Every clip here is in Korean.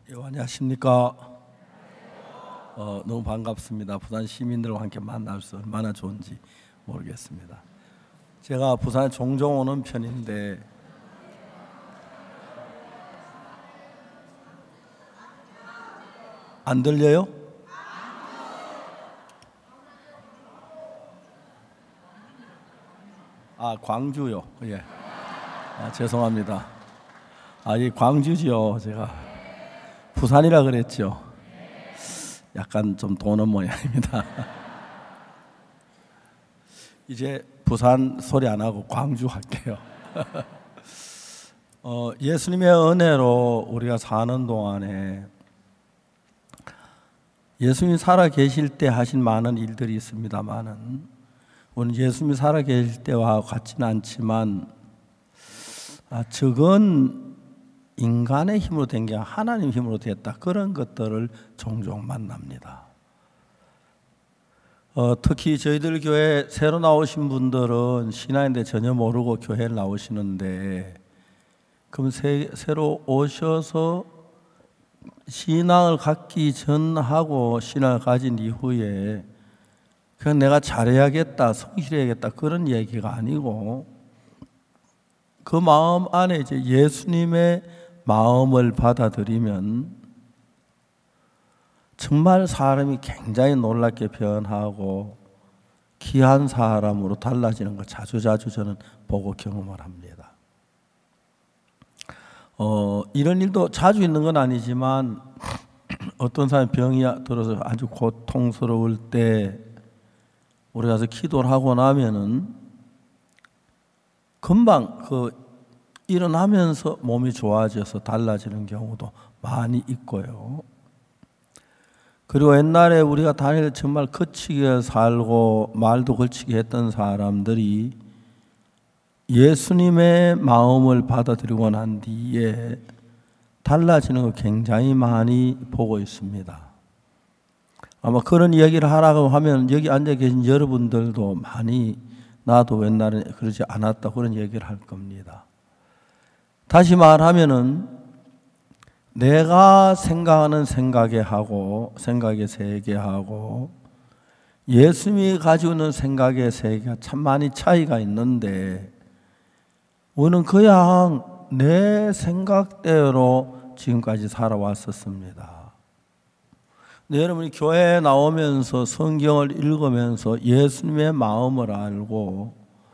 안녕하십니까. 너무 반갑습니다. 부산 시민들과 함께 만날 수 얼마나 좋은지 모르겠습니다. 제가 부산에 종종 오는 편인데 안 들려요? 광주요. 예. 죄송합니다. 이 광주지요. 제가 부산이라 그랬죠. 약간 좀 도는 모양입니다. 이제 부산 소리 안 하고 광주 할게요. 예수님의 은혜로 우리가 사는 동안에 예수님이 살아 계실 때 하신 많은 일들이 있습니다만은 오늘 예수님이 살아 계실 때와 같지는 않지만 적은 인간의 힘으로 된 게 하나님 힘으로 됐다. 그런 것들을 종종 만납니다. 특히 저희들 교회 새로 나오신 분들은 신앙인데 전혀 모르고 교회를 나오시는데 그럼 새로 오셔서 신앙을 갖기 전하고 신앙을 가진 이후에 그냥 내가 잘해야겠다, 성실해야겠다 그런 얘기가 아니고 그 마음 안에 이제 예수님의 마음을 받아들이면 정말 사람이 굉장히 놀랍게 변하고 귀한 사람으로 달라지는 걸 자주자주 저는 보고 경험을 합니다. 이런 일도 자주 있는 건 아니지만 어떤 사람이 병이 들어서 아주 고통스러울 때 우리 가서 기도를 하고 나면은 금방 일어나면서 몸이 좋아져서 달라지는 경우도 많이 있고요. 그리고 옛날에 우리가 다닐 때 정말 거치게 살고 말도 걸치게 했던 사람들이 예수님의 마음을 받아들이고 난 뒤에 달라지는 거 굉장히 많이 보고 있습니다. 아마 그런 이야기를 하라고 하면 여기 앉아 계신 여러분들도 많이 나도 옛날에 그러지 않았다 그런 얘기를 할 겁니다. 다시 말하면은 내가 생각하는 생각에 세계 하고 예수님이 가지고 있는 생각의 세계가 참 많이 차이가 있는데 우리는 그냥 내 생각대로 지금까지 살아왔었습니다. 근데 여러분이 교회에 나오면서 성경을 읽으면서 예수님의 마음을 알고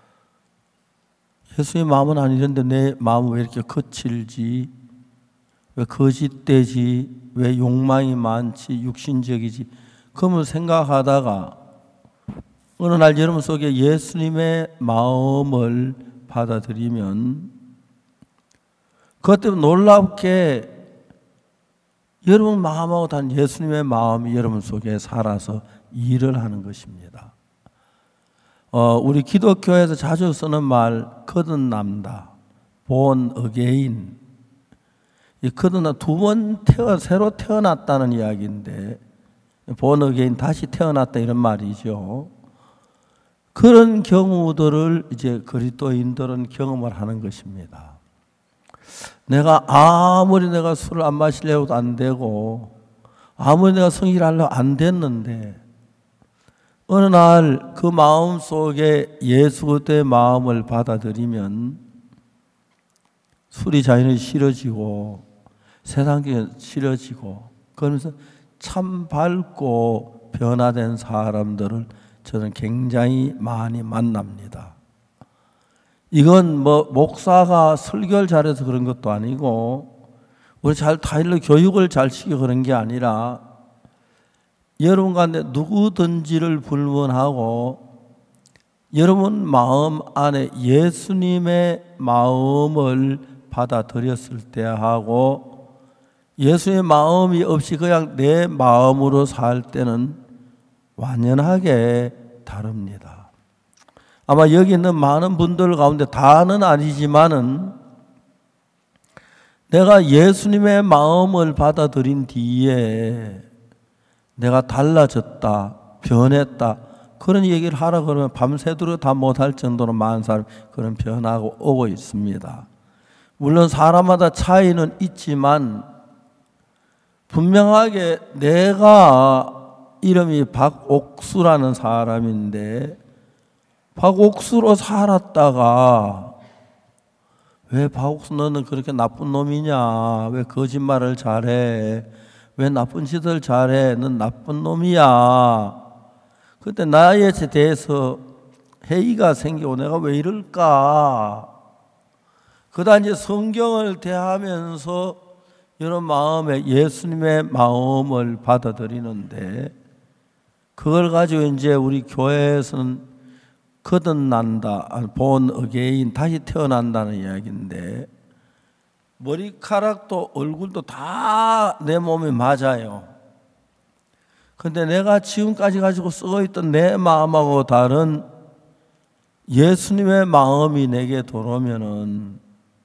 예수님의 마음은 아니는데 내 마음은 왜 이렇게 거칠지, 왜 거짓되지, 왜 욕망이 많지, 육신적이지 그걸 생각하다가 어느 날 여러분 속에 예수님의 마음을 받아들이면 그것 때문에 놀랍게 여러분 마음하고 다른 예수님의 마음이 여러분 속에 살아서 일을 하는 것입니다. 우리 기독교에서 자주 쓰는 말 거듭남다, born again. 이 거듭나 두 번 새로 태어났다는 이야기인데 born again 다시 태어났다 이런 말이죠. 그런 경우들을 이제 그리스도인들은 경험을 하는 것입니다. 아무리 내가 술을 안 마시려고도 안 되고 아무리 내가 성실하려고 안 됐는데 어느 날 그 마음 속에 예수 그리스도의 마음을 받아들이면 술이 자연히 싫어지고 세상에 싫어지고 그러면서 참 밝고 변화된 사람들을 저는 굉장히 많이 만납니다. 이건 목사가 설교를 잘해서 그런 것도 아니고 우리 다일러 교육을 잘 시켜 그런 게 아니라 여러분 가운데 누구든지를 불문하고 여러분 마음 안에 예수님의 마음을 받아들였을 때 하고 예수님의 마음이 없이 그냥 내 마음으로 살 때는 완연하게 다릅니다. 아마 여기 있는 많은 분들 가운데 다는 아니지만은 내가 예수님의 마음을 받아들인 뒤에 내가 달라졌다, 변했다 그런 얘기를 하라 그러면 밤새도록 다 못할 정도로 많은 사람이 그런 변화가 오고 있습니다. 물론 사람마다 차이는 있지만 분명하게 내가 이름이 박옥수라는 사람인데 박옥수로 살았다가 왜 박옥수 너는 그렇게 나쁜 놈이냐? 왜 거짓말을 잘해? 왜 나쁜 짓을 잘해? 넌 나쁜 놈이야. 그때 나에 대해서 회의가 생기고 내가 왜 이럴까? 그다음 이제 성경을 대하면서 이런 마음에 예수님의 마음을 받아들이는데 그걸 가지고 이제 우리 교회에서는 거듭난다, 본 어게인, 다시 태어난다는 이야기인데 머리카락도 얼굴도 다 내 몸에 맞아요. 근데 내가 지금까지 가지고 쓰고 있던 내 마음하고 다른 예수님의 마음이 내게 들어오면은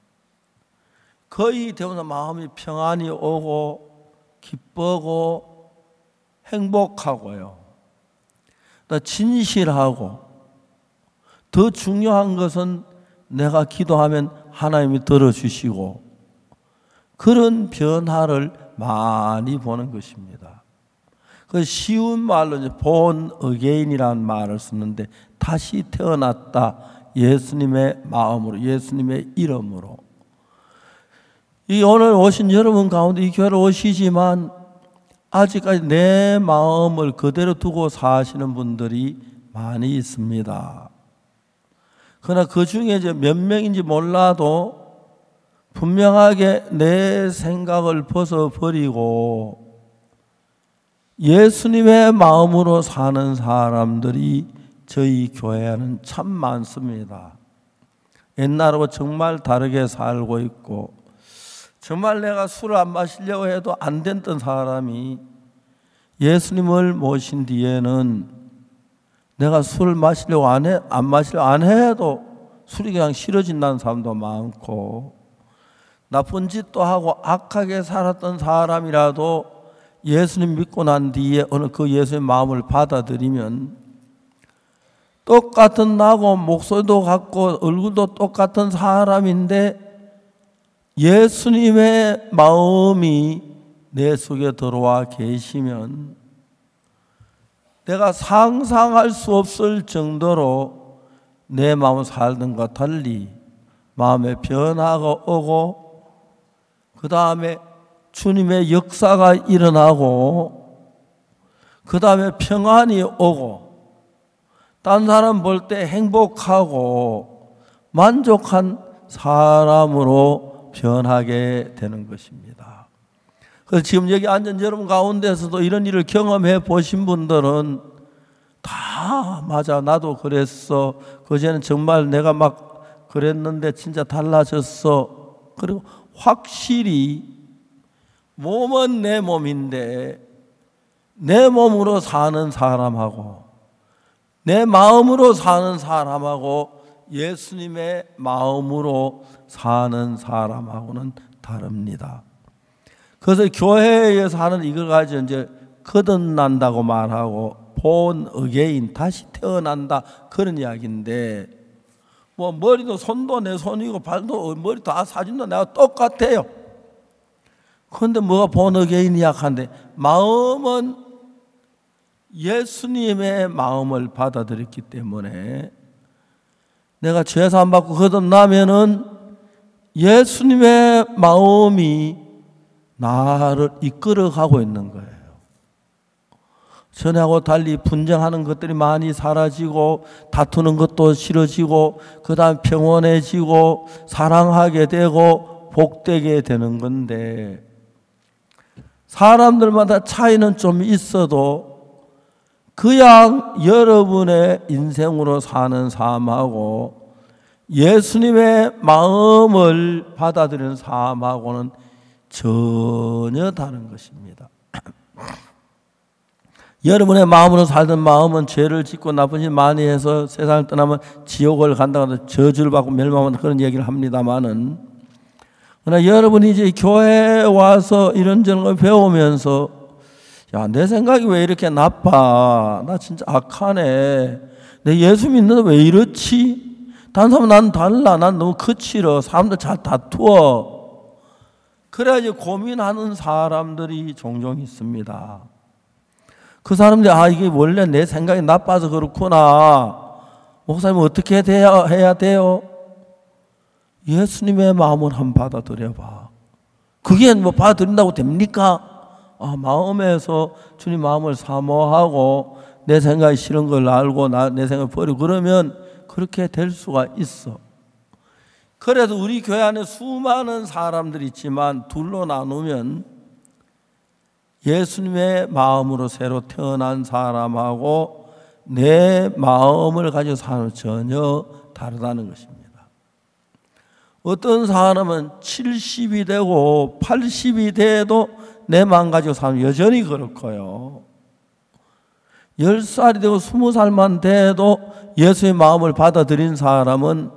거의 대부분 마음이 평안이 오고 기쁘고 행복하고요. 또 진실하고 더 중요한 것은 내가 기도하면 하나님이 들어주시고 그런 변화를 많이 보는 것입니다. 그 쉬운 말로 이제 born again이라는 말을 쓰는데 다시 태어났다. 예수님의 마음으로, 예수님의 이름으로. 이 오늘 오신 여러분 가운데 이 교회로 오시지만 아직까지 내 마음을 그대로 두고 사시는 분들이 많이 있습니다. 그러나 그 중에 이제 몇 명인지 몰라도 분명하게 내 생각을 벗어버리고 예수님의 마음으로 사는 사람들이 저희 교회에는 참 많습니다. 옛날하고 정말 다르게 살고 있고 정말 내가 술을 안 마시려고 해도 안 됐던 사람이 예수님을 모신 뒤에는 내가 술을 마시려고 안 마시려고 안 해도 술이 그냥 싫어진다는 사람도 많고 나쁜 짓도 하고 악하게 살았던 사람이라도 예수님 믿고 난 뒤에 어느 그 예수의 마음을 받아들이면 똑같은 나고 목소리도 같고 얼굴도 똑같은 사람인데 예수님의 마음이 내 속에 들어와 계시면 내가 상상할 수 없을 정도로 내 마음을 살던 것과 달리 마음의 변화가 오고 그 다음에 주님의 역사가 일어나고 그 다음에 평안이 오고 딴 사람 볼 때 행복하고 만족한 사람으로 변하게 되는 것입니다. 그래서 지금 여기 앉은 여러분 가운데서도 이런 일을 경험해 보신 분들은 다 맞아 나도 그랬어. 그전에는 정말 내가 막 그랬는데 진짜 달라졌어. 그리고 확실히 몸은 내 몸인데 내 몸으로 사는 사람하고 내 마음으로 사는 사람하고 예수님의 마음으로 사는 사람하고는 다릅니다. 그래서 교회에서 하는 이걸 가지고 이제 거듭난다고 말하고 born again, 다시 태어난다 그런 이야기인데 뭐 머리도 손도 내 손이고 발도 머리 다 사진도 내가 똑같아요. 그런데 뭐가 born again이 약한데 마음은 예수님의 마음을 받아들였기 때문에 내가 죄사함 받고 거듭나면은 예수님의 마음이 나를 이끌어가고 있는 거예요. 전하고 달리 분쟁하는 것들이 많이 사라지고 다투는 것도 싫어지고 그 다음 평온해지고 사랑하게 되고 복되게 되는 건데 사람들마다 차이는 좀 있어도 그냥 여러분의 인생으로 사는 삶하고 예수님의 마음을 받아들이는 삶하고는 전혀 다른 것입니다. 여러분의 마음으로 살던 마음은 죄를 짓고 나쁜 짓 많이 해서 세상을 떠나면 지옥을 간다고 저주를 받고 멸망한다 그런 얘기를 합니다만은 그러나 여러분이 이제 교회에 와서 이런저런 걸 배우면서 야, 내 생각이 왜 이렇게 나빠? 나 진짜 악하네. 내 예수 믿는데 왜 이렇지? 다른 사람은 난 달라. 난 너무 거칠어. 사람들 잘 다투어. 그래야지 고민하는 사람들이 종종 있습니다. 그 사람들이 이게 원래 내 생각이 나빠서 그렇구나. 목사님 어떻게 해야 돼요? 예수님의 마음을 한번 받아들여봐. 그게 뭐 받아들인다고 됩니까? 마음에서 주님 마음을 사모하고 내 생각이 싫은 걸 알고 내 생각을 버리고 그러면 그렇게 될 수가 있어. 그래서 우리 교회 안에 수많은 사람들이 있지만 둘로 나누면 예수님의 마음으로 새로 태어난 사람하고 내 마음을 가지고 사는 전혀 다르다는 것입니다. 어떤 사람은 70이 되고 80이 돼도 내 마음 가지고 사는 여전히 그렇고요. 10살이 되고 20살만 돼도 예수의 마음을 받아들인 사람은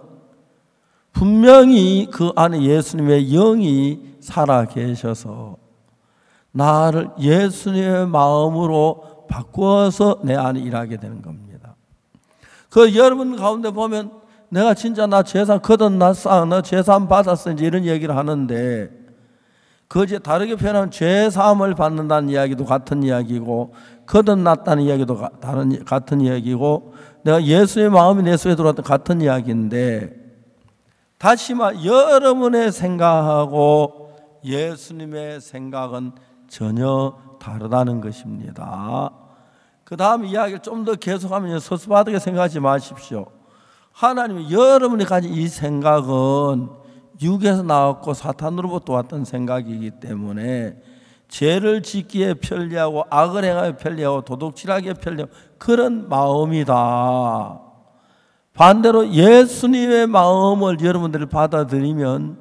분명히 그 안에 예수님의 영이 살아 계셔서 나를 예수님의 마음으로 바꾸어서 내 안에 일하게 되는 겁니다. 그 여러분 가운데 보면 내가 진짜 나 재산 거듭났어, 나 재산 받았어 이제 이런 얘기를 하는데 그 이제 다르게 표현하면 죄사함을 받는다는 이야기도 같은 이야기고 거듭났다는 이야기도 같은 이야기고 내가 예수의 마음이 내 속에 들어왔던 같은 이야기인데 다시 말 여러분의 생각하고 예수님의 생각은 전혀 다르다는 것입니다. 그 다음 이야기를 좀 더 계속하면 서슴하게 생각하지 마십시오. 하나님이 여러분이 가진 이 생각은 육에서 나왔고 사탄으로부터 왔던 생각이기 때문에 죄를 짓기에 편리하고 악을 행하기에 편리하고 도둑질하기에 편리하고 그런 마음이다. 반대로 예수님의 마음을 여러분들이 받아들이면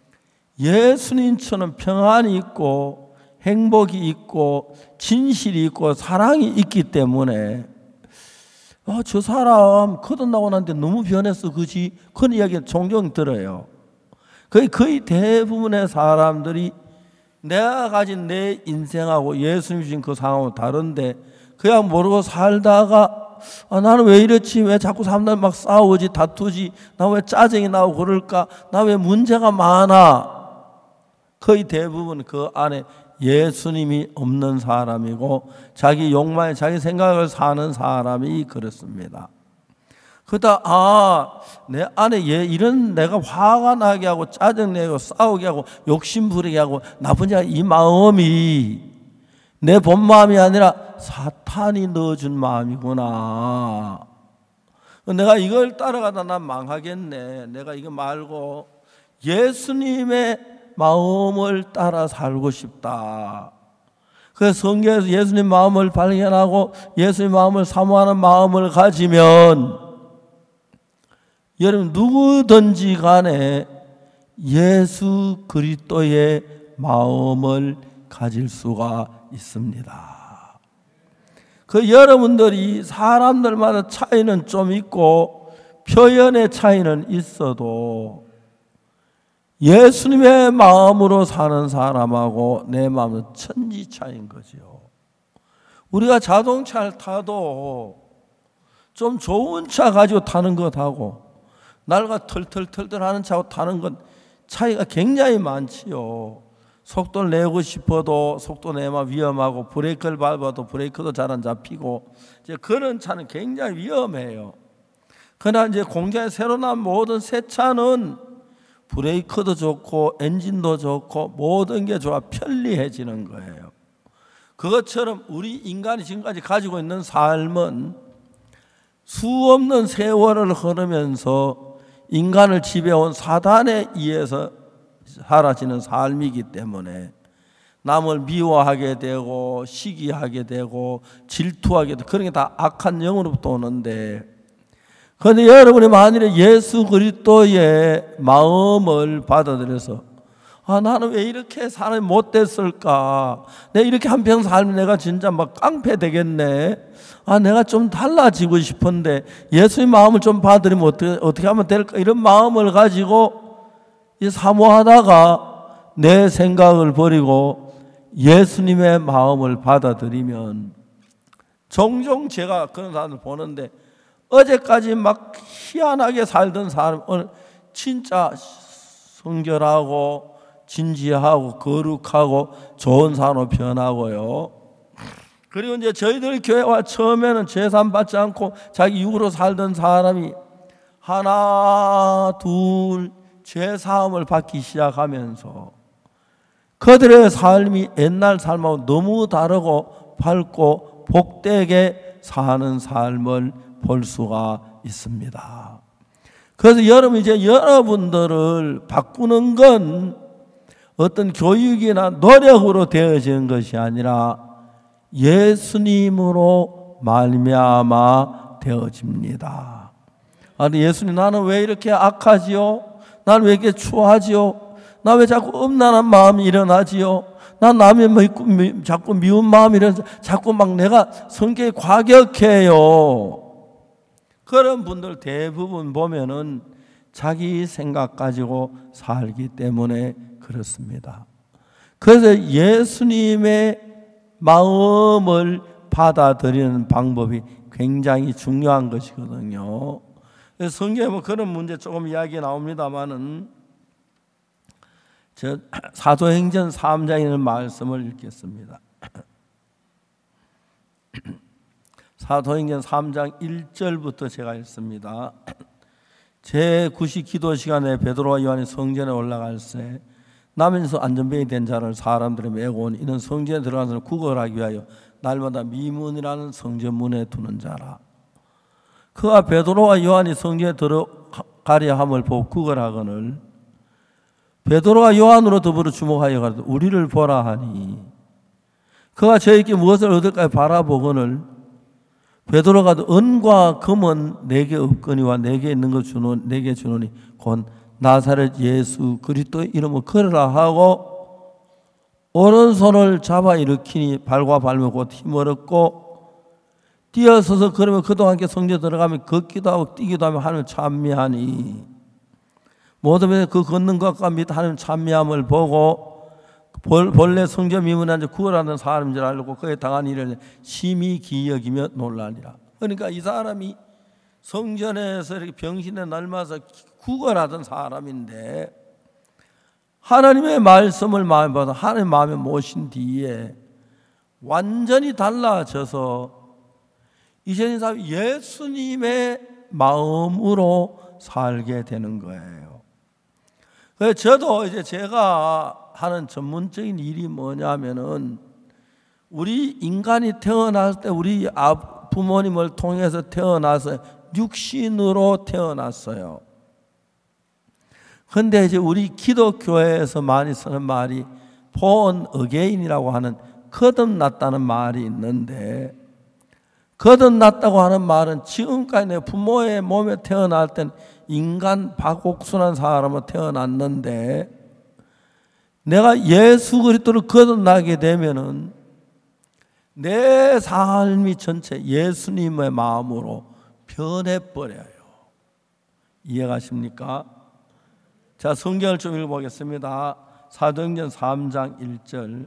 예수님처럼 평안이 있고 행복이 있고 진실이 있고 사랑이 있기 때문에 저 사람 거듭나고 난데 너무 변했어 그지? 그런 이야기 종종 들어요. 거의 대부분의 사람들이 내가 가진 내 인생하고 예수님 주신 그 상황은 다른데 그냥 모르고 살다가 나는 왜 이렇지? 왜 자꾸 사람들 막 싸우지 다투지? 나 왜 짜증이 나고 그럴까? 나 왜 문제가 많아? 거의 대부분 그 안에 예수님이 없는 사람이고 자기 욕망에 자기 생각을 사는 사람이 그렇습니다. 그러다 내 안에 이런 내가 화가 나게 하고 짜증내고 싸우게 하고 욕심 부리게 하고 나쁜 자가 이 마음이 내 본 마음이 아니라 사탄이 넣어준 마음이구나. 내가 이걸 따라가다 난 망하겠네. 내가 이거 말고 예수님의 마음을 따라 살고 싶다. 그래서 성경에서 예수님 마음을 발견하고 예수님 마음을 사모하는 마음을 가지면 여러분 누구든지 간에 예수 그리스도의 마음을 가질 수가 있습니다. 그 여러분들이 사람들마다 차이는 좀 있고 표현의 차이는 있어도 예수님의 마음으로 사는 사람하고 내 마음은 천지 차이인 거죠. 우리가 자동차를 타도 좀 좋은 차 가지고 타는 것하고 날가 털털털털 하는 차하고 타는 건 차이가 굉장히 많지요. 속도를 내고 싶어도 속도 내면 위험하고 브레이크를 밟아도 브레이크도 잘 안 잡히고 이제 그런 차는 굉장히 위험해요. 그러나 이제 공장에 새로 나온 모든 새 차는 브레이크도 좋고 엔진도 좋고 모든 게 좋아 편리해지는 거예요. 그것처럼 우리 인간이 지금까지 가지고 있는 삶은 수없는 세월을 흐르면서 인간을 지배해온 사단에 의해서 사라지는 삶이기 때문에 남을 미워하게 되고 시기하게 되고 질투하게 되고 그런 게 다 악한 영으로부터 오는데 그런데 여러분이 만일에 예수 그리스도의 마음을 받아들여서 나는 왜 이렇게 사람이 못됐을까? 내가 이렇게 한평 살면 내가 진짜 막 깡패 되겠네. 내가 좀 달라지고 싶은데 예수의 마음을 좀 받으려면 어떻게 하면 될까? 이런 마음을 가지고 사모하다가 내 생각을 버리고 예수님의 마음을 받아들이면 종종 제가 그런 사람을 보는데 어제까지 막 희한하게 살던 사람 오늘 진짜 성결하고 진지하고 거룩하고 좋은 사람으로 변하고요. 그리고 이제 저희들 교회와 처음에는 제산 받지 않고 자기 육으로 살던 사람이 하나 둘 죄사함을 받기 시작하면서 그들의 삶이 옛날 삶하고 너무 다르고 밝고 복되게 사는 삶을 볼 수가 있습니다. 그래서 여러분 이제 여러분들을 바꾸는 건 어떤 교육이나 노력으로 되어지는 것이 아니라 예수님으로 말미암아 되어집니다. 아니 예수님 나는 왜 이렇게 악하지요? 나는 왜 이렇게 추하지요? 나 왜 자꾸 음란한 마음이 일어나지요? 난 남의 자꾸 미운 마음이 일어나서 자꾸 막 내가 성격이 과격해요. 그런 분들 대부분 보면은 자기 생각 가지고 살기 때문에 그렇습니다. 그래서 예수님의 마음을 받아들이는 방법이 굉장히 중요한 것이거든요. 성경에 뭐 그런 문제 조금 이야기 나옵니다만은 저 사도행전 3장에 있는 말씀을 읽겠습니다. 사도행전 3장 1절부터 제가 읽습니다. 제9시 기도 시간에 베드로와 요한이 성전에 올라갈새 남에서 안전병이 된 자를 사람들이 메고 온 이는 성전에 들어간 사람을 구걸하기 위하여 날마다 미문이라는 성전문에 두는 자라. 그가 베드로와 요한이 성전에 들어가려 함을 보고 구걸하거늘 베드로와 요한으로 더불어 주목하여 가로되 우리를 보라 하니 그가 저에게 무엇을 얻을까 바라보거늘 베드로가 은과 금은 내게 없거니와 내게 있는 것 내게 주노니 곧 나사렛 예수 그리스도의 이름을 걸으라 하고 오른손을 잡아 일으키니 발과 발목 곧 힘을 얻고 뛰어서서 그러면 그도 함께 성전에 들어가면 걷기도 하고 뛰기도 하며 하나님을 찬미하니 모든 그 걷는 것과 및 하나님 찬미함을 보고 본래 성전 미문에 앉아 구걸하는 사람인 줄 알고 그에 당한 일을 심히 기여기며 놀라니라. 그러니까 이 사람이 성전에서 이렇게 병신에 날마서 구걸하던 사람인데 하나님의 말씀을 마음에 받아 하나님의 마음에 모신 뒤에 완전히 달라져서 이제 이 사람이 예수님의 마음으로 살게 되는 거예요. 그래서 저도 이제 제가 하는 전문적인 일이 뭐냐면은 우리 인간이 태어났을 때 우리 부모님을 통해서 태어나서 육신으로 태어났어요. 근데 이제 우리 기독교에서 많이 쓰는 말이 born again이라고 하는 거듭났다는 말이 있는데 거듭났다고 하는 말은 지금까지 내 부모의 몸에 태어날 땐 인간 박옥순한 사람으로 태어났는데 내가 예수 그리스도를 거듭나게 되면은 내 삶이 전체 예수님의 마음으로 변해버려요. 이해가십니까? 자, 성경을 좀 읽어보겠습니다. 사도행전 3장 1절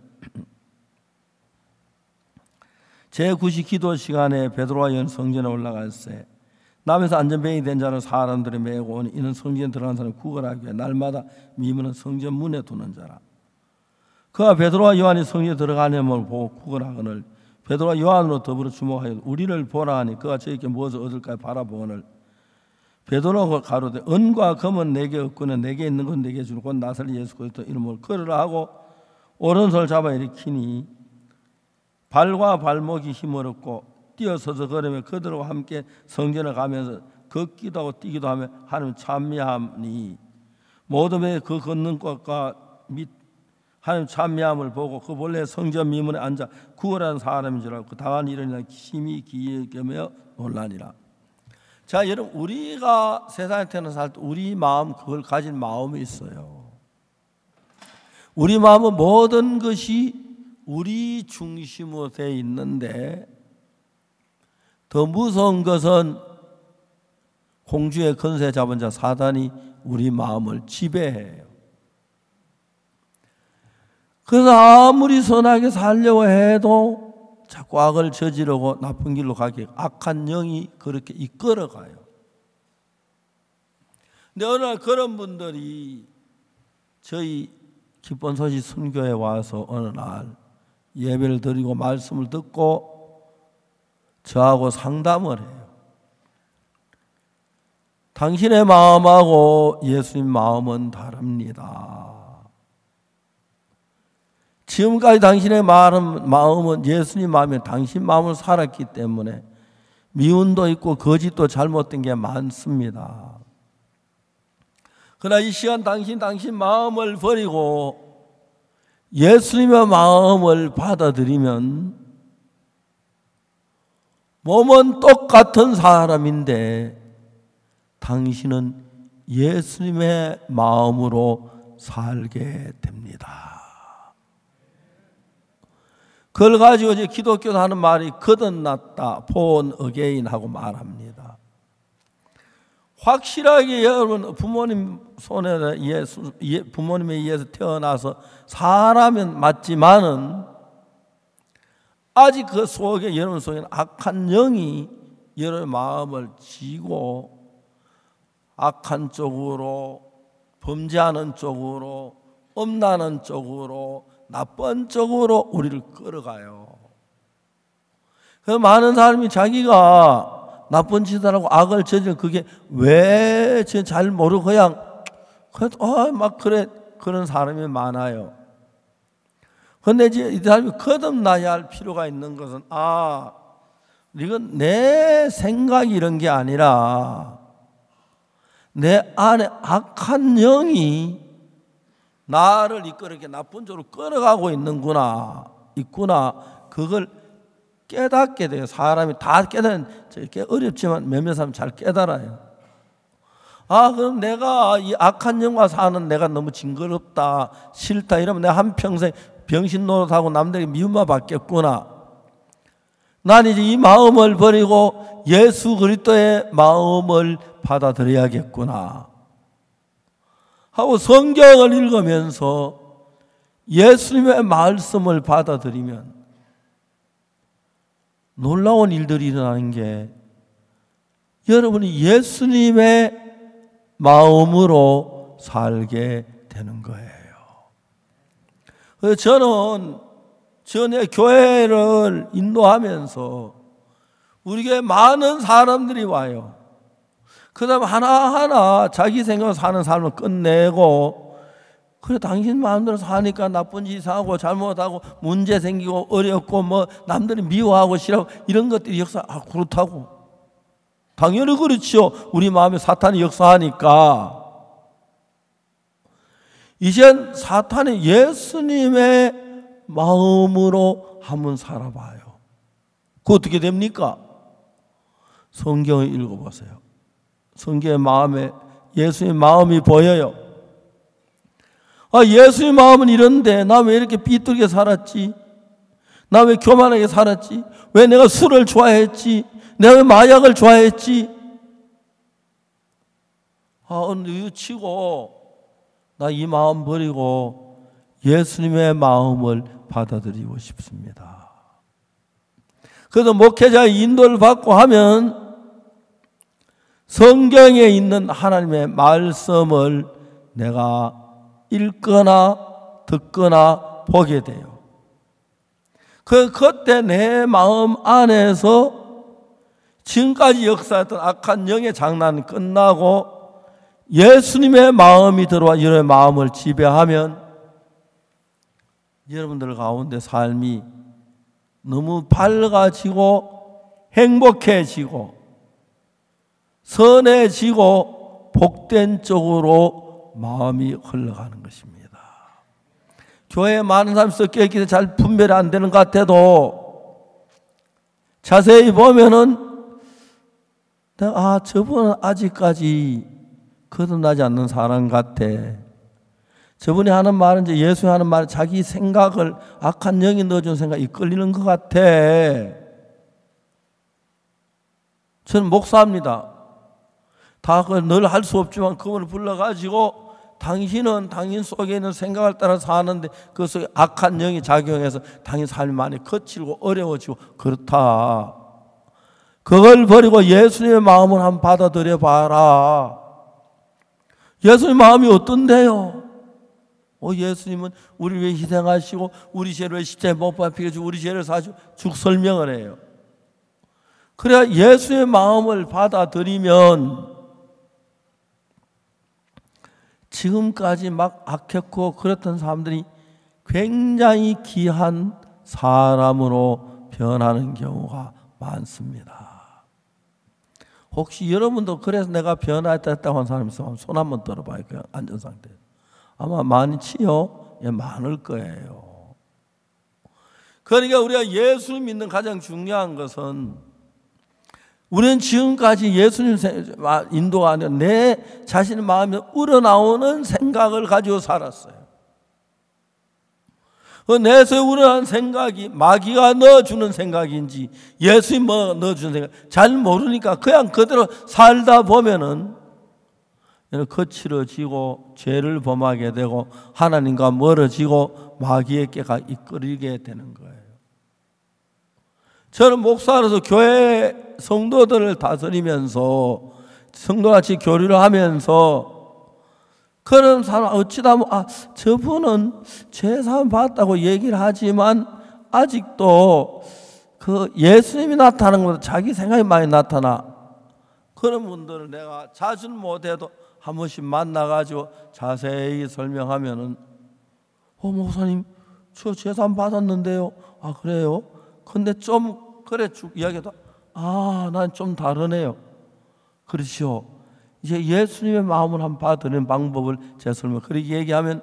제9시 기도 시간에 베드로와 요한 성전에 올라갈새 남에서 안전병이 된 자는 사람들이 메고 오니 이는 성전에 들어간 사람을 구걸하기 위해 날마다 미문은 성전 문에 두는 자라. 그가 베드로와 요한이 성전에 들어가냐을 보고 구걸하거늘 베드로와 요한으로 더불어 주목하여 우리를 보라 하니 그가 저에게 무엇을 얻을까 바라보거늘 베드로가 가로되 은과 금은 내게 없거늘 내게 있는 건 내게 주는 곧 나사렛 예수 그리스도 이름을 걸으라 하고 오른손을 잡아 일으키니 발과 발목이 힘을 얻고 뛰어서서 걸으며 그들과 함께 성전에 가면서 걷기도 하고 뛰기도 하며 하나님 찬미하니 모든 그 걷는 것과 및 하나님 찬미함을 보고 그 본래 성전 미문에 앉아 구걸하는 사람인 줄 알고 그 당한 일은 심히 기여며 놀라니라. 자, 여러분 우리가 세상에 태어나서 때 우리 마음 그걸 가진 마음이 있어요. 우리 마음은 모든 것이 우리 중심으로 되어 있는데 더 무서운 것은 공주의 권세 잡은 자 사단이 우리 마음을 지배해요. 그래서 아무리 선하게 살려고 해도 자꾸 악을 저지르고 나쁜 길로 가게 악한 영이 그렇게 이끌어가요. 근데 어느 날 그런 분들이 저희 기쁜 소식 선교에 와서 어느 날 예배를 드리고 말씀을 듣고 저하고 상담을 해요. 당신의 마음하고 예수님 마음은 다릅니다. 지금까지 당신의 마음은 예수님 마음이 당신 마음을 살았기 때문에 미움도 있고 거짓도 잘못된 게 많습니다. 그러나 이 시간 당신 마음을 버리고 예수님의 마음을 받아들이면 몸은 똑같은 사람인데 당신은 예수님의 마음으로 살게 됩니다. 그걸 가지고 이제 기독교도 하는 말이 거듭났다, born again 하고 말합니다. 확실하게 여러분 부모님 손에 부모님에 의해서 태어나서 사람은 맞지만은 아직 그 속에 여러분 속에는 악한 영이 여러분 마음을 쥐고 악한 쪽으로, 범죄하는 쪽으로, 엄나는 쪽으로, 나쁜 쪽으로 우리를 끌어가요. 그래서 많은 사람이 자기가 나쁜 짓을 하고 악을 저지르는 그게 왜 잘 모르고 그냥 막 그런 사람이 많아요. 그런데 이제 이 사람이 거듭나야 할 필요가 있는 것은 이건 내 생각이 이런 게 아니라 내 안에 악한 영이 나를 이렇게 나쁜 쪽으로 끌어가고 있구나. 그걸 깨닫게 돼요. 사람이 다 깨달은 게 어렵지만 몇몇 사람 잘 깨달아요. 그럼 내가 이 악한 영과 사는 내가 너무 징그럽다, 싫다 이러면 내가 한평생 병신 노릇하고 남들에게 미움만 받겠구나. 난 이제 이 마음을 버리고 예수 그리스도의 마음을 받아들여야겠구나 하고 성경을 읽으면서 예수님의 말씀을 받아들이면 놀라운 일들이 일어나는 게 여러분이 예수님의 마음으로 살게 되는 거예요. 그래서 저는 전에 교회를 인도하면서 우리에게 많은 사람들이 와요. 그 다음 하나하나 자기 생각으로 사는 삶을 끝내고 그래 당신 마음대로 사니까 나쁜 짓 하고 잘못하고 문제 생기고 어렵고 남들이 미워하고 싫어하고 이런 것들이 역사 그렇다고 당연히 그렇죠. 우리 마음에 사탄이 역사하니까 이젠 사탄이 예수님의 마음으로 한번 살아봐요. 그 어떻게 됩니까? 성경을 읽어보세요. 성경의 마음에 예수의 마음이 보여요. 예수의 마음은 이런데 나 왜 이렇게 삐뚤게 살았지? 나 왜 교만하게 살았지? 왜 내가 술을 좋아했지? 내가 왜 마약을 좋아했지? 오늘 치고 나 이 마음 버리고 예수님의 마음을 받아들이고 싶습니다. 그래서 목회자의 인도를 받고 하면 성경에 있는 하나님의 말씀을 내가 읽거나 듣거나 보게 돼요. 그때 내 마음 안에서 지금까지 역사했던 악한 영의 장난은 끝나고 예수님의 마음이 들어와 여러분의 마음을 지배하면 여러분들 가운데 삶이 너무 밝아지고 행복해지고 선해지고 복된 쪽으로 마음이 흘러가는 것입니다. 교회에 많은 사람이 섞여 있기 때문에 잘 분별이 안 되는 것 같아도 자세히 보면은 저분은 아직까지 거듭나지 않는 사람 같아. 저분이 하는 말은 이제 예수 하는 말은 자기 생각을 악한 영이 넣어준 생각이 이끌리는 것 같아. 저는 목사입니다. 다 늘 할 수 없지만 그분을 불러가지고 당신은 당신 속에 있는 생각을 따라 사는데 그 속에 악한 영이 작용해서 당신 삶이 많이 거칠고 어려워지고 그렇다. 그걸 버리고 예수님의 마음을 한번 받아들여 봐라. 예수님의 마음이 어떤데요? 예수님은 우리를 위해 희생하시고 우리 죄를 십자가에 못 박히시고 우리 죄를 사시고 쭉 설명을 해요. 그래야 예수의 마음을 받아들이면 지금까지 막 악했고 그랬던 사람들이 굉장히 귀한 사람으로 변하는 경우가 많습니다. 혹시 여러분도 그래서 내가 변화했다고 하는 사람 있으면 손 한번 들어봐요. 그냥 앉은 상태에. 아마 많지요? 예, 많을 거예요. 그러니까 우리가 예수를 믿는 가장 중요한 것은 우리는 지금까지 예수님 인도가 아니라 내 자신의 마음에 우러나오는 생각을 가지고 살았어요. 내에서 우러나오는 생각이 마귀가 넣어주는 생각인지 예수님이 넣어주는 생각 잘 모르니까 그냥 그대로 살다 보면은 거칠어지고 죄를 범하게 되고 하나님과 멀어지고 마귀에게 이끌리게 되는 거예요. 저는 목사로서 교회 성도들을 다스리면서 성도같이 교류를 하면서 그런 사람 어찌다 저분은 죄사함 받았다고 얘기를 하지만 아직도 그 예수님이 나타나는 것보다 자기 생각이 많이 나타나. 그런 분들을 내가 자주는 못해도 한 번씩 만나가지고 자세히 설명하면은 목사님 저 죄사함 받았는데요. 그래요? 근데 좀 그래 쭉 이야기해도 난 좀 다르네요. 그렇죠. 이제 예수님의 마음을 한번 받아들이는 방법을 제가 그렇게 얘기하면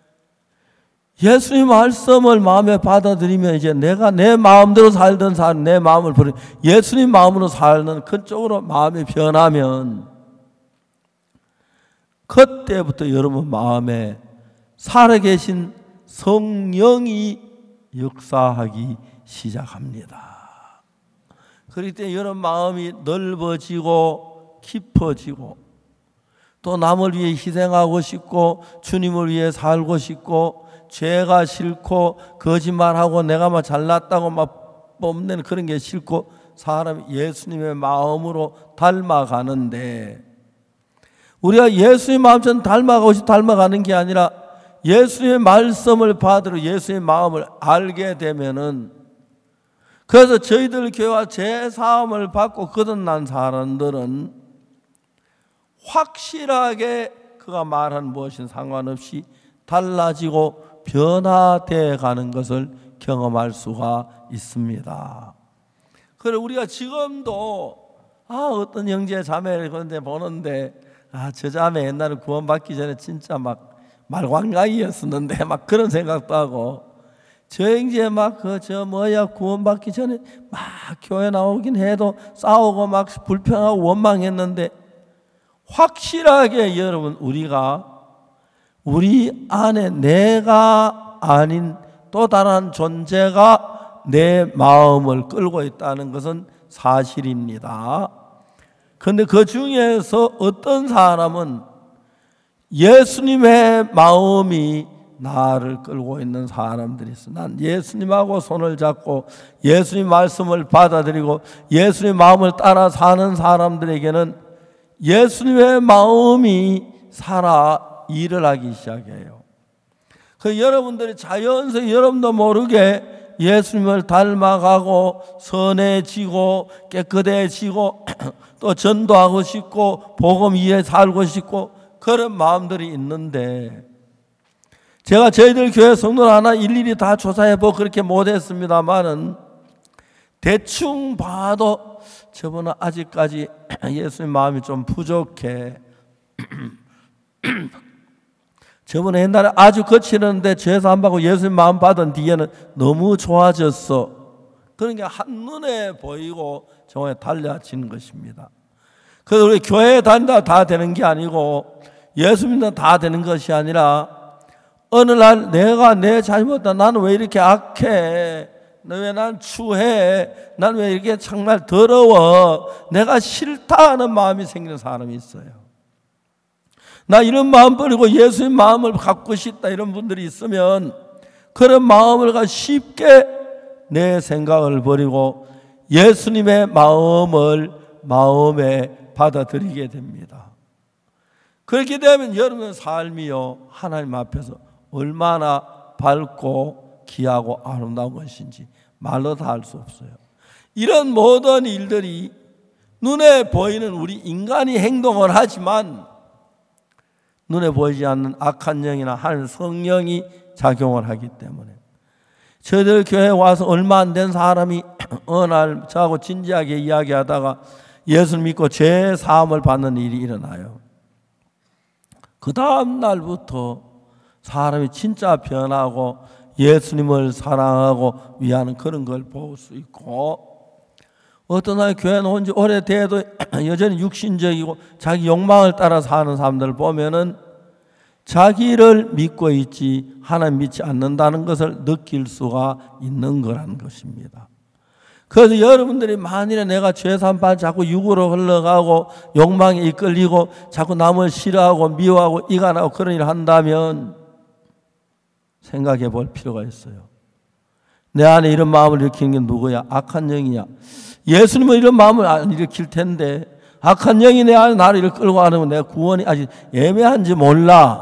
예수님 말씀을 마음에 받아들이면 이제 내가 내 마음대로 살던 사람 내 마음을 버리 예수님 마음으로 살는 그쪽으로 마음이 변하면 그때부터 여러분 마음에 살아계신 성령이 역사하기 시작합니다. 그럴 때 여러분 마음이 넓어지고 깊어지고 또 남을 위해 희생하고 싶고 주님을 위해 살고 싶고 죄가 싫고 거짓말하고 내가 막 잘났다고 막 뽐내는 그런 게 싫고 사람이 예수님의 마음으로 닮아가는데 우리가 예수님 마음처럼 닮아가는 게 아니라 예수님의 말씀을 받으러 예수님의 마음을 알게 되면은 그래서 저희들 교회와 제사함을 받고 거듭난 사람들은 확실하게 그가 말하는 무엇인 상관없이 달라지고 변화되어 가는 것을 경험할 수가 있습니다. 그래서 우리가 지금도 어떤 형제 자매를 그런데 보는데 저 자매 옛날에 구원받기 전에 진짜 막 말광가이였었는데 막 그런 생각도 하고 저 형제 구원받기 전에 막 교회 나오긴 해도 싸우고 막 불평하고 원망했는데 확실하게 여러분 우리 안에 내가 아닌 또 다른 존재가 내 마음을 끌고 있다는 것은 사실입니다. 그런데 그 중에서 어떤 사람은 예수님의 마음이 나를 끌고 있는 사람들이 있어. 난 예수님하고 손을 잡고 예수님 말씀을 받아들이고 예수님 마음을 따라 사는 사람들에게는 예수님의 마음이 살아 일을 하기 시작해요. 그 여러분들이 자연스레 여러분도 모르게 예수님을 닮아가고 선해지고 깨끗해지고 또 전도하고 싶고 복음 위에 살고 싶고 그런 마음들이 있는데 제가 저희들 교회 성도를 하나 일일이 다 조사해보고 그렇게 못했습니다만은 대충 봐도 저분은 아직까지 예수님 마음이 좀 부족해. 저번에 옛날에 아주 거칠었는데 죄사 안 받고 예수님 마음 받은 뒤에는 너무 좋아졌어. 그런 게 한눈에 보이고 정말 달라지는 것입니다. 그래서 우리 교회에 다닌다 다 되는 게 아니고 예수 믿는다 다 되는 것이 아니라 어느 날 내가 내 잘못다 나는 왜 이렇게 악해? 왜 난 추해? 난 왜 이렇게 정말 더러워? 내가 싫다 하는 마음이 생기는 사람이 있어요. 나 이런 마음 버리고 예수님 마음을 갖고 싶다 이런 분들이 있으면 그런 마음을 쉽게 내 생각을 버리고 예수님의 마음을 마음에 받아들이게 됩니다. 그렇게 되면 여러분의 삶이요 하나님 앞에서 얼마나 밝고 귀하고 아름다운 것인지 말로 다 할 수 없어요. 이런 모든 일들이 눈에 보이는 우리 인간이 행동을 하지만 눈에 보이지 않는 악한 영이나 하늘 성령이 작용을 하기 때문에 저희들 교회에 와서 얼마 안 된 사람이 어느 날 저하고 진지하게 이야기하다가 예수를 믿고 죄 사함을 받는 일이 일어나요. 그 다음 날부터 사람이 진짜 변하고 예수님을 사랑하고 위하는 그런 걸 볼 수 있고, 어떤 날 교회 온 지 오래돼도 여전히 육신적이고 자기 욕망을 따라 사는 사람들을 보면은 자기를 믿고 있지 하나님 믿지 않는다는 것을 느낄 수가 있는 거라는 것입니다. 그래서 여러분들이 만일에 내가 죄산판 자꾸 육으로 흘러가고 욕망에 이끌리고 자꾸 남을 싫어하고 미워하고 이간하고 그런 일을 한다면 생각해 볼 필요가 있어요. 내 안에 이런 마음을 일으키는 게 누구야? 악한 영이야. 예수님은 이런 마음을 안 일으킬 텐데 악한 영이 내 안에 나를 이렇게 끌고 가면 내가 구원이 아직 애매한지 몰라.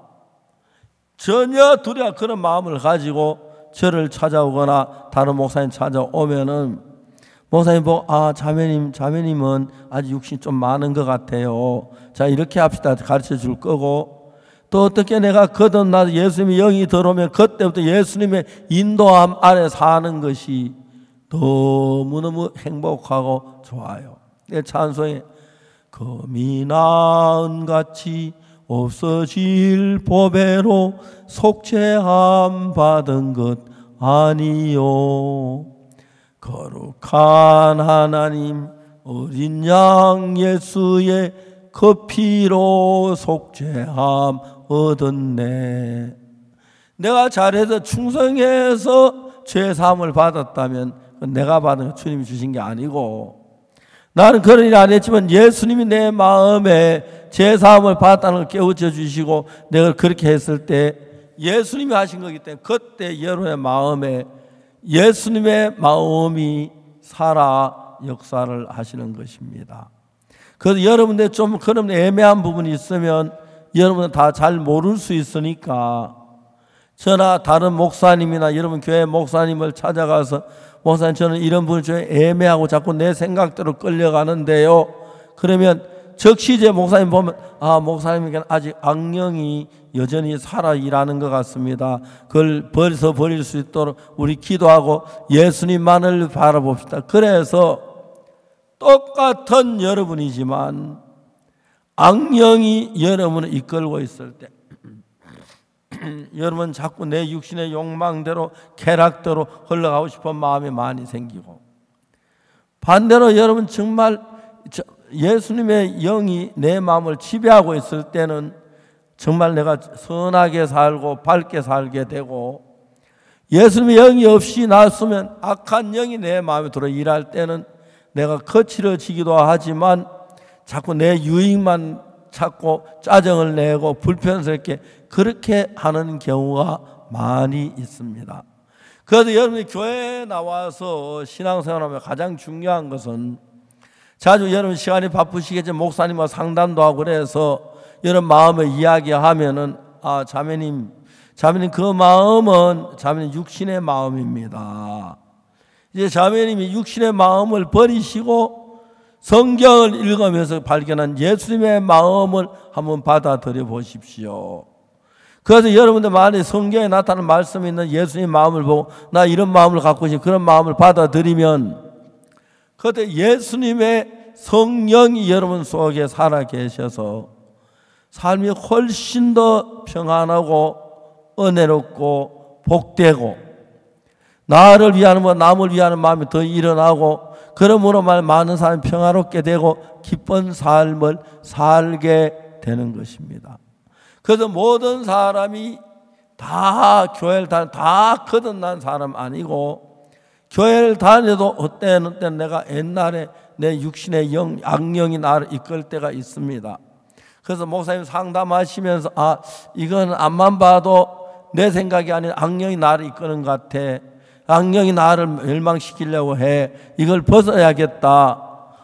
전혀 두려워 그런 마음을 가지고 저를 찾아오거나 다른 목사님 찾아오면은 목사님 보고 자매님은 아직 육신이 좀 많은 것 같아요. 자, 이렇게 합시다. 가르쳐 줄 거고, 또 어떻게 내가 거듭나서 예수님의 영이 들어오면 그때부터 예수님의 인도함 아래 사는 것이 너무너무 행복하고 좋아요. 내 찬송에 금이 나은같이 없어질 보배로 속죄함 받은 것 아니요. 거룩한 하나님 어린 양 예수의 그 피로 속죄함 얻었네. 내가 잘해서 충성해서 죄사함을 받았다면 내가 받은 주님이 주신 게 아니고, 나는 그런 일 안 했지만 예수님이 내 마음에 죄사함을 받았다는 걸 깨우쳐 주시고 내가 그렇게 했을 때 예수님이 하신 거기 때문에 그때 여러분의 마음에 예수님의 마음이 살아 역사를 하시는 것입니다. 그래서 여러분들 좀 그런 애매한 부분이 있으면 여러분은 다 잘 모를 수 있으니까 저나 다른 목사님이나 여러분 교회 목사님을 찾아가서 목사님 저는 이런 부분이 좀 애매하고 자꾸 내 생각대로 끌려가는데요. 그러면 즉시 제 목사님 보면 목사님에게는 아직 악령이 여전히 살아 일하는 것 같습니다. 그걸 버릴 수 있도록 우리 기도하고 예수님만을 바라봅시다. 그래서 똑같은 여러분이지만 악령이 여러분을 이끌고 있을 때 여러분 자꾸 내 육신의 욕망대로 쾌락대로 흘러가고 싶은 마음이 많이 생기고, 반대로 여러분 정말 예수님의 영이 내 마음을 지배하고 있을 때는 정말 내가 선하게 살고 밝게 살게 되고, 예수님의 영이 없이 났으면 악한 영이 내 마음에 들어 일할 때는 내가 거칠어지기도 하지만 자꾸 내 유익만 찾고 짜증을 내고 불편스럽게 그렇게 하는 경우가 많이 있습니다. 그래서 여러분이 교회에 나와서 신앙생활하면 가장 중요한 것은, 자주 여러분 시간이 바쁘시겠지만 목사님과 상담도 하고 그래서 여러분 마음을 이야기하면은 자매님 그 마음은 자매님 육신의 마음입니다. 이제 자매님이 육신의 마음을 버리시고 성경을 읽으면서 발견한 예수님의 마음을 한번 받아들여 보십시오. 그래서 여러분들 만약에 성경에 나타나는 말씀이 있는 예수님의 마음을 보고 나 이런 마음을 갖고 싶은 그런 마음을 받아들이면 그때 예수님의 성령이 여러분 속에 살아 계셔서 삶이 훨씬 더 평안하고 은혜롭고 복되고 나를 위하는 것 남을 위하는 마음이 더 일어나고, 그러므로 많은 사람이 평화롭게 되고 기쁜 삶을 살게 되는 것입니다. 그래서 모든 사람이 다 교회를 다 거듭난 사람 아니고, 교회를 다녀도 어때는 내가 옛날에 내 육신의 악령이 나를 이끌 때가 있습니다. 그래서 목사님 상담하시면서 이건 앞만 봐도 내 생각이 아닌 악령이 나를 이끄는 것 같아. 악령이 나를 멸망시키려고 해. 이걸 벗어야겠다.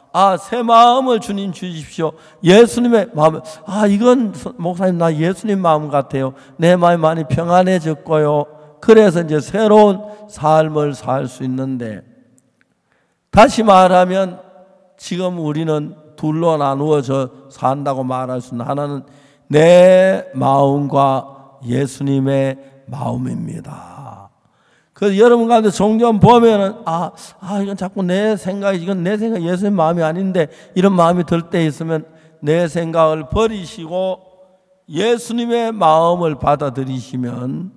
새 마음을 주님 주십시오. 예수님의 마음, 이건 목사님 나 예수님 마음 같아요. 내 마음이 많이 평안해졌고요. 그래서 이제 새로운 삶을 살 수 있는데, 다시 말하면 지금 우리는 둘로 나누어져 산다고 말할 수 있는 하나는 내 마음과 예수님의 마음입니다. 그래서 여러분 가운데 종종 보면은 이건 자꾸 내 생각이, 이건 내 생각, 예수님 마음이 아닌데 이런 마음이 들 때 있으면 내 생각을 버리시고 예수님의 마음을 받아들이시면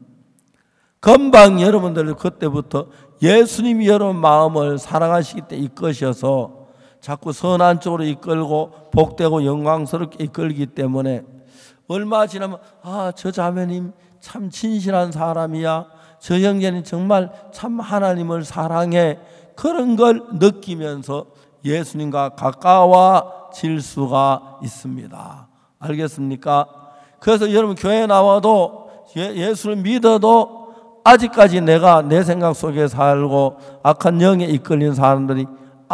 금방 여러분들 그때부터 예수님이 여러분 마음을 사랑하시기 때문에 이끄셔서 자꾸 선한 쪽으로 이끌고 복되고 영광스럽게 이끌기 때문에 얼마 지나면 저 자매님 참 진실한 사람이야. 저 형제는 정말 참 하나님을 사랑해. 그런 걸 느끼면서 예수님과 가까워질 수가 있습니다. 알겠습니까? 그래서 여러분 교회 나와도 예수를 믿어도 아직까지 내가 내 생각 속에 살고 악한 영에 이끌린 사람들이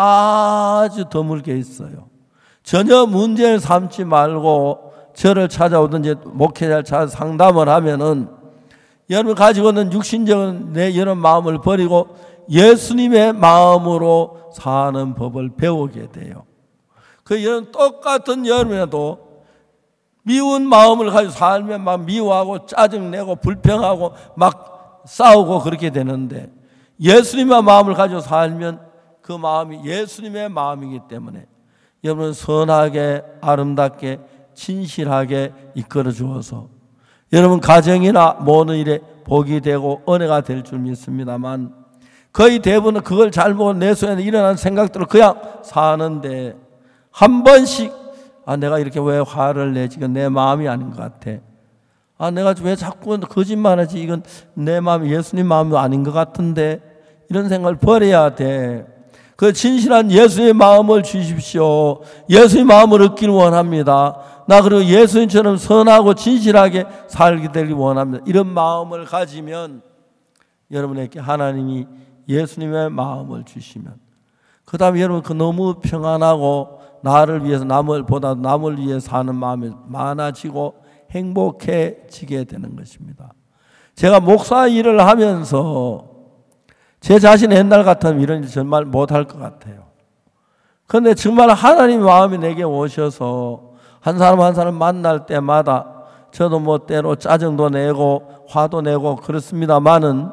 아주 드물게 있어요. 전혀 문제를 삼지 말고 저를 찾아오든지 목회자를 찾아 상담을 하면은 여러분 가지고 있는 육신적인 내 이런 마음을 버리고 예수님의 마음으로 사는 법을 배우게 돼요. 그 여러분 똑같은 여름에도 미운 마음을 가지고 살면 막 미워하고 짜증내고 불평하고 막 싸우고 그렇게 되는데, 예수님의 마음을 가지고 살면 그 마음이 예수님의 마음이기 때문에 여러분 선하게 아름답게 진실하게 이끌어 주어서 여러분 가정이나 모든 일에 복이 되고 은혜가 될 줄 믿습니다만, 거의 대부분은 그걸 잘 보고 내 속에 일어나는 생각들을 그냥 사는데 한 번씩 내가 이렇게 왜 화를 내지? 이건 내 마음이 아닌 것 같아. 내가 왜 자꾸 거짓말하지? 이건 내 마음이 예수님 마음이 아닌 것 같은데, 이런 생각을 버려야 돼. 그 진실한 예수의 마음을 주십시오. 예수의 마음을 얻기를 원합니다. 나 그리고 예수님처럼 선하고 진실하게 살게 되길 원합니다. 이런 마음을 가지면 여러분에게 하나님이 예수님의 마음을 주시면, 그 다음에 여러분 그 너무 평안하고 나를 위해서 남을보다 남을 위해 사는 마음이 많아지고 행복해지게 되는 것입니다. 제가 목사 일을 하면서 제 자신 옛날 같으면 이런 일 정말 못할 것 같아요. 그런데 정말 하나님의 마음이 내게 오셔서 한 사람 한 사람 만날 때마다 저도 뭐 때로 짜증도 내고 화도 내고 그렇습니다만은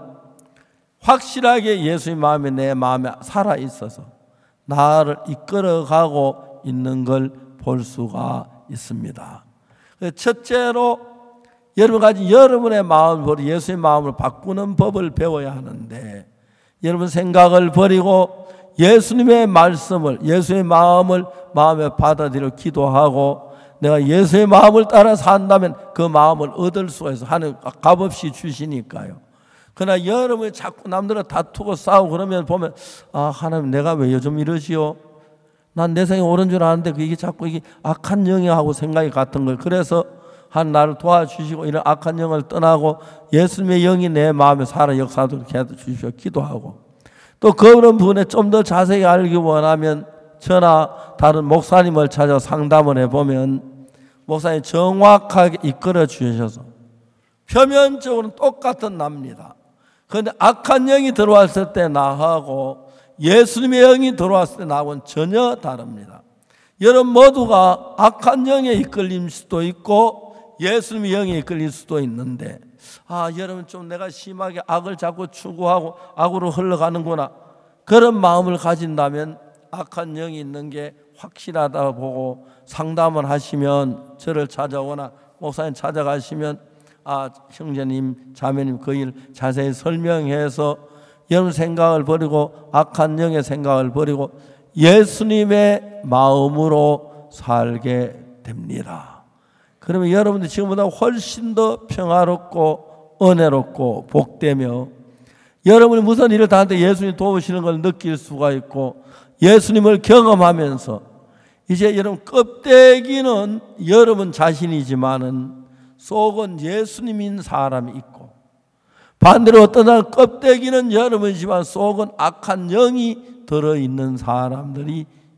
확실하게 예수의 마음이 내 마음에 살아 있어서 나를 이끌어가고 있는 걸 볼 수가 있습니다. 첫째로 여러분 가진 여러분의 마음을 예수의 마음을 바꾸는 법을 배워야 하는데, 여러분 생각을 버리고 예수님의 말씀을, 예수의 마음을 마음에 받아들여 기도하고 내가 예수의 마음을 따라 산다면 그 마음을 얻을 수가 있어. 하나님 값없이 주시니까요. 그러나 여러분이 자꾸 남들과 다투고 싸우고 그러면 보면 하나님 내가 왜 요즘 이러시오? 난 내 생각이 옳은 줄 아는데 이게 자꾸 이게 악한 영이하고 생각이 같은 거예요. 그래서 한 나를 도와주시고 이런 악한 영을 떠나고 예수님의 영이 내 마음에 살아 역사하도록 해주십시오. 기도하고 또 그런 부분에 좀 더 자세히 알기 원하면 저나 다른 목사님을 찾아 상담을 해보면 목사님이 정확하게 이끌어 주셔서 표면적으로는 똑같은 납니다. 그런데 악한 영이 들어왔을 때 나하고 예수님의 영이 들어왔을 때 나하고는 전혀 다릅니다. 여러분 모두가 악한 영에 이끌릴 수도 있고 예수님의 영에 이끌릴 수도 있는데, 여러분 좀 내가 심하게 악을 자꾸 추구하고 악으로 흘러가는구나, 그런 마음을 가진다면 악한 영이 있는 게 확실하다 보고 상담을 하시면 저를 찾아오거나 목사님 찾아가시면 형제님 자매님 그 일 자세히 설명해서 여러분 생각을 버리고 악한 영의 생각을 버리고 예수님의 마음으로 살게 됩니다. 그러면 여러분들 지금보다 훨씬 더 평화롭고 은혜롭고 복되며 여러분이 무슨 일을 다 하는데 예수님이 도우시는 걸 느낄 수가 있고 예수님을 경험하면서 이제 여러분 껍데기는 여러분 자신이지만은 속은 예수님인 사람이 있고, 반대로 어떤 사람 껍데기는 여러분이지만 속은 악한 영이 들어있는 사람들이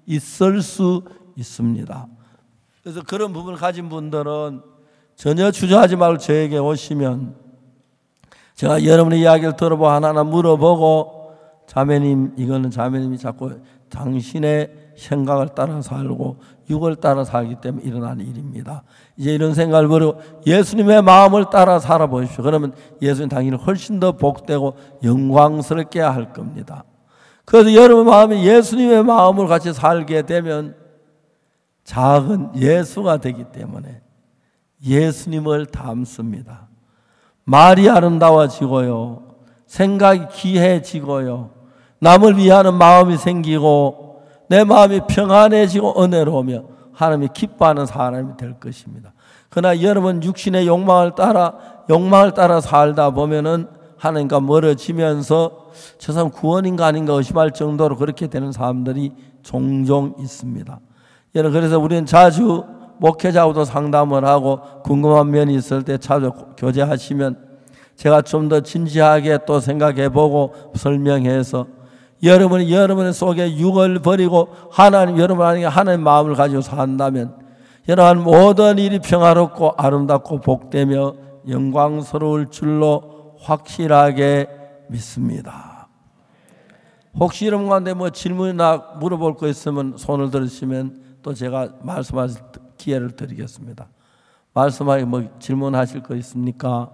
있을 수 있습니다. 그래서 그런 부분을 가진 분들은 전혀 주저하지 말고 저에게 오시면 제가 여러분의 이야기를 들어보고 하나하나 물어보고 자매님, 이거는 자매님이 자꾸 당신의 생각을 따라 살고 육을 따라 살기 때문에 일어나는 일입니다. 이제 이런 생각을 버리고 예수님의 마음을 따라 살아보십시오. 그러면 예수님 당신을 훨씬 더 복되고 영광스럽게 할 겁니다. 그래서 여러분 마음이 예수님의 마음을 같이 살게 되면 작은 예수가 되기 때문에 예수님을 닮습니다. 말이 아름다워지고요, 생각이 귀해지고요, 남을 위하는 마음이 생기고 내 마음이 평안해지고 은혜로우며 하나님이 기뻐하는 사람이 될 것입니다. 그러나 여러분 육신의 욕망을 따라 살다 보면은 하나님과 멀어지면서 저 사람 구원인가 아닌가 의심할 정도로 그렇게 되는 사람들이 종종 있습니다. 여러분, 그래서 우리는 자주 목회자하고도 상담을 하고 궁금한 면이 있을 때 자주 교제하시면 제가 좀 더 진지하게 또 생각해보고 설명해서 여러분의 속에 육을 버리고 하나님 마음을 가지고 산다면 여러분 모든 일이 평화롭고 아름답고 복되며 영광스러울 줄로 확실하게 믿습니다. 혹시 여러분 가운데 질문이나 물어볼 거 있으면 손을 들으시면 또 제가 말씀하실 기회를 드리겠습니다. 질문하실 거 있습니까?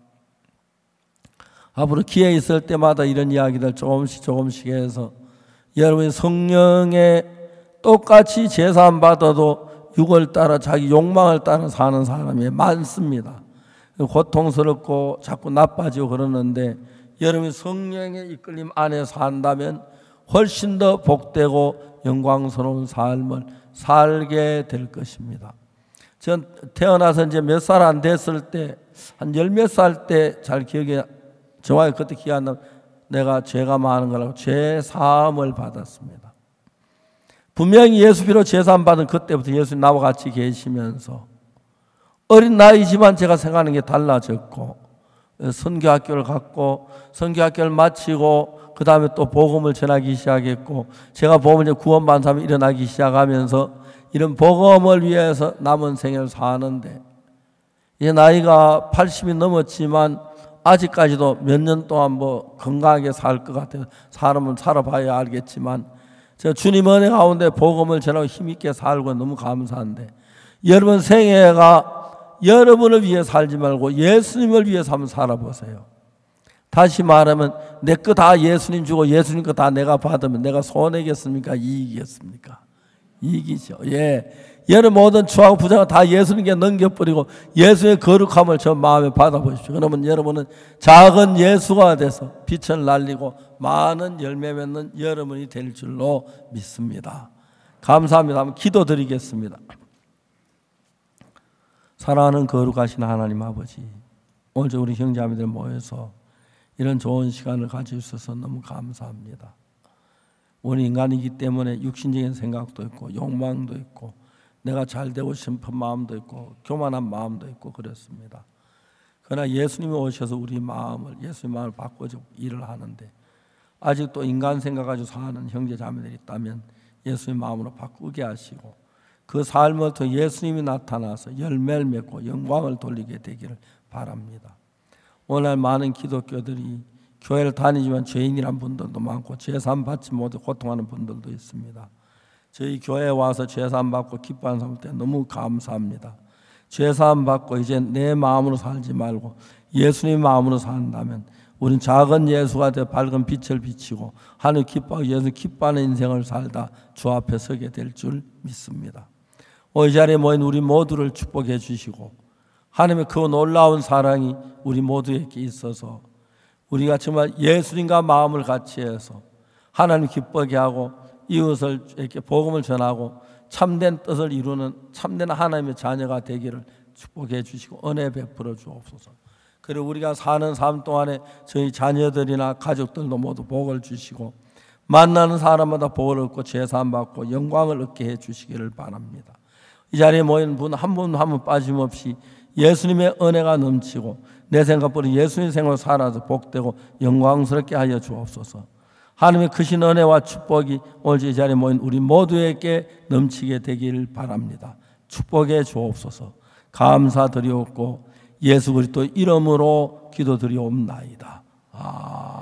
앞으로 기회 있을 때마다 이런 이야기들 조금씩 해서 여러분이 성령에 똑같이 제사함 받아도 육을 따라 자기 욕망을 따라 사는 사람이 많습니다. 고통스럽고 자꾸 나빠지고 그러는데 여러분이 성령의 이끌림 안에 산다면 훨씬 더 복되고 영광스러운 삶을 살게 될 것입니다. 전 태어나서 이제 몇 살 안 됐을 때, 한 열 몇 살 때 잘 기억이 정확히 그때 기억 안 나면 내가 죄가 많은 거라고 죄 사함을 받았습니다. 분명히 예수 피로 죄 사함 받은 그때부터 예수님 나와 같이 계시면서 어린 나이지만 제가 생각하는 게 달라졌고 선교학교를 갔고 선교학교를 마치고 그 다음에 또 복음을 전하기 시작했고 제가 복음을 구원받은 사람이 일어나기 시작하면서 이런 복음을 위해서 남은 생애를 사는데 이제 나이가 80이 넘었지만 아직까지도 몇 년 동안 건강하게 살 것 같아요. 사람은 살아봐야 알겠지만 제가 주님 은혜 가운데 복음을 전하고 힘있게 살고 너무 감사한데 여러분 생애가 여러분을 위해 살지 말고 예수님을 위해서 한번 살아보세요. 다시 말하면 내 거 다 예수님 주고 예수님 거 다 내가 받으면 내가 손해겠습니까? 이익이겠습니까? 이익이죠. 여러분 모든 추하고 부자가 다 예수님께 넘겨버리고 예수의 거룩함을 저 마음에 받아보십시오. 그러면 여러분은 작은 예수가 돼서 빛을 날리고 많은 열매 맺는 여러분이 될 줄로 믿습니다. 감사합니다. 한번 기도드리겠습니다. 사랑하는 거룩하신 하나님 아버지, 오늘 우리 형제자매들 모여서 이런 좋은 시간을 가져주셔서 너무 감사합니다. 우리 인간이기 때문에 육신적인 생각도 있고 욕망도 있고 내가 잘 되고 싶은 마음도 있고 교만한 마음도 있고 그렇습니다. 그러나 예수님이 오셔서 우리 마음을 예수님 마음을 바꿔주고 일을 하는데 아직도 인간 생각 가지고 사는 형제자매들이 있다면 예수님 마음으로 바꾸게 하시고 그 삶을 통해 예수님이 나타나서 열매를 맺고 영광을 돌리게 되기를 바랍니다. 오늘 많은 기독교들이 교회를 다니지만 죄인이란 분들도 많고 죄사함 받지 못해 고통하는 분들도 있습니다. 저희 교회에 와서 죄사함 받고 기뻐하는 사람 때 너무 감사합니다. 죄사함 받고 이제 내 마음으로 살지 말고 예수님 마음으로 산다면 우린 작은 예수가 되어 밝은 빛을 비치고 하늘 기뻐하고 예수 기뻐하는 인생을 살다 주 앞에 서게 될 줄 믿습니다. 이 자리에 모인 우리 모두를 축복해 주시고 하나님의 그 놀라운 사랑이 우리 모두에게 있어서 우리가 정말 예수님과 마음을 같이 해서 하나님 기쁘게 하고 이웃을 이렇게 복음을 전하고 참된 뜻을 이루는 참된 하나님의 자녀가 되기를 축복해 주시고 은혜 베풀어 주옵소서. 그리고 우리가 사는 삶 동안에 저희 자녀들이나 가족들도 모두 복을 주시고 만나는 사람마다 복을 얻고 제사함 받고 영광을 얻게 해 주시기를 바랍니다. 이 자리에 모인 분 한 분 한 분 빠짐없이 예수님의 은혜가 넘치고 내 생각보다 예수님 생각으로 살아서 복되고 영광스럽게 하여 주옵소서. 하나님의 크신 은혜와 축복이 오늘 이 자리에 모인 우리 모두에게 넘치게 되길 바랍니다. 축복해 주옵소서. 감사드리옵고 예수 그리스도 이름으로 기도드리옵나이다.